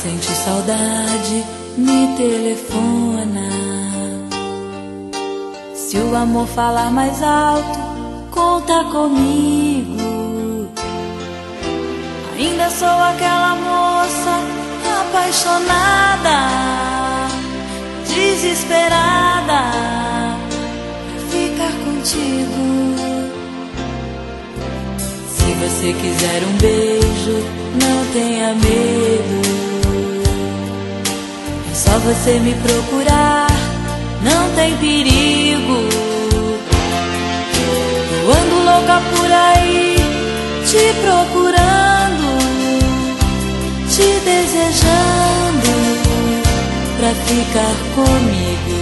sente saudade, me telefona. Se o amor falar mais alto, conta comigo. Ainda sou aquela moça apaixonada, desesperada pra ficar contigo. Se você quiser um beijo, não tenha medo. É só você me procurar, não tem perigo. Eu ando louca por aí, te procurando, te desejando pra ficar comigo.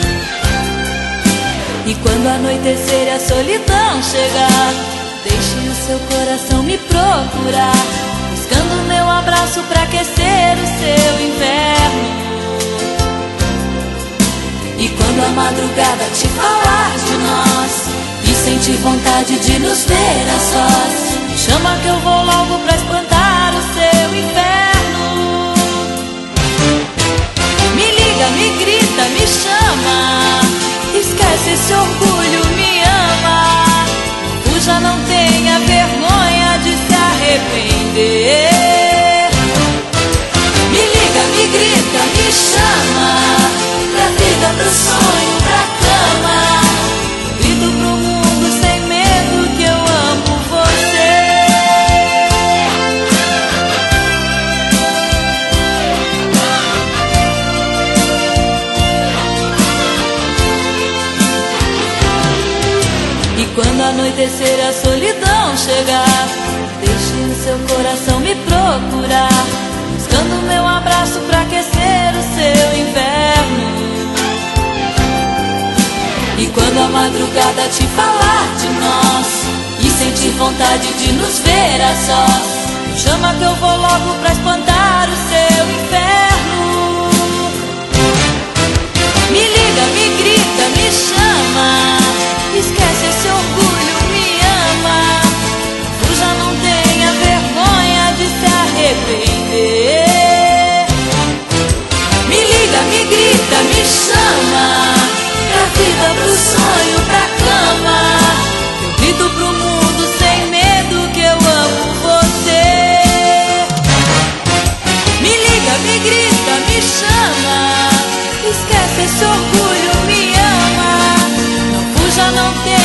E quando anoitecer e a solidão chegar, deixe o seu coração me procurar, buscando meu abraço pra aquecer o seu inverno. E quando a madrugada te falar de nós e sentir vontade de nos ver a sós, chama que eu vou logo pra espantar o seu inferno. Me liga, me grita, me chama, esquece esse orgulho, me ama. Já não tenha vergonha de se arrepender. Me liga, me grita, me chama, pra vida, pro sonho, pra cama. Grito pro mundo sem medo que eu amo você. E quando anoitecer a solidão chegar, deixe o seu coração me procurar, buscando meu abraço pra aquecer o seu inverno. E quando a madrugada te falar de nós e sentir vontade de nos ver a sós, chama que eu vou logo pra espantar o seu inferno. Me liga, me grita, me chama, esquece esse orgulho, me ama. Já não tenha vergonha de se arrepender. Me liga, me grita, me chama, pra vida, pro sonho, pra cama. Eu grito pro mundo sem medo que eu amo você. Me liga, me grita, me chama, esquece esse orgulho, me ama. Não fuja, não tenha